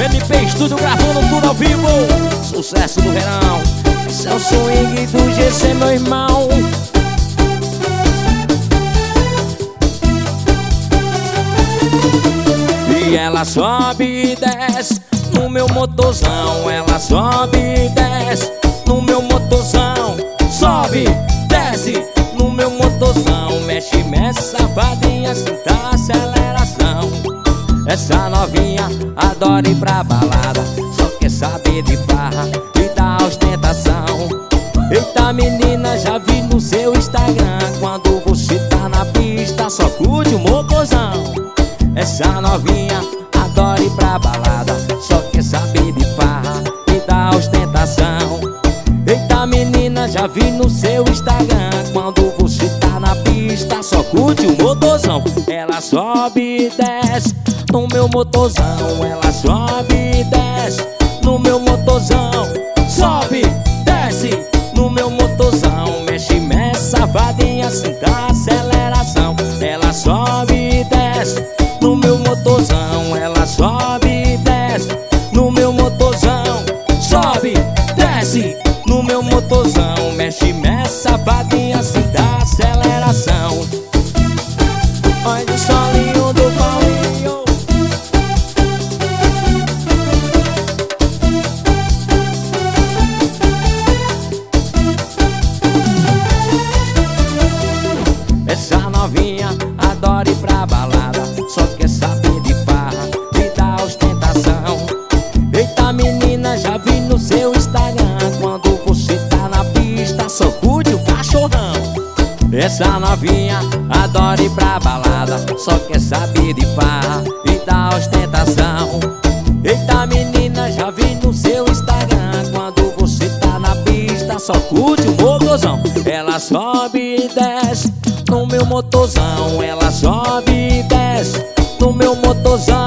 MP Estúdio gravando tudo ao vivo. Sucesso do verão. Esse é o swing do GC, meu irmão. E ela sobe e desce no meu motorzão. Ela sobe e desce no meu motorzão. Sobe, desce no meu motorzão. Mexe, mexe, safadinha, sinta a aceleração. Essa novinha adora ir pra balada, só quer saber de farra e da ostentação. Eita menina, já vi no seu Instagram, quando você tá na pista só curte o motorzão. Essa novinha adora ir pra balada, só quer saber de farra e da ostentação. Eita menina, já vi no seu Instagram, quando você tá na pista só curte o motorzão. Ela sobe e desce no meu motorzão. Ela sobe e desce no meu motorzão. Sobe, desce no meu motorzão. Mexe, mexe, safadinha, sinta a aceleração. Ela sobe e desce no meu motorzão. Ela sobe e desce no meu motorzão. Sobe, desce no meu motorzão. Mexe, mexe, safadinha, sinta a aceleração. Olha o solinho do Paulinho. Essa novinha adora ir pra balada, só quer saber de farra e da ostentação. Eita menina, já vi no seu Instagram, quando você tá na pista só curte o cachorrão. Essa novinha adora ir pra balada, só quer saber de farra e da ostentação. Eita menina, já vi no seu Instagram, quando você tá na pista só curte o motorzão. Ela sobe e desce no meu motorzão. Ela sobe e desce no meu motorzão.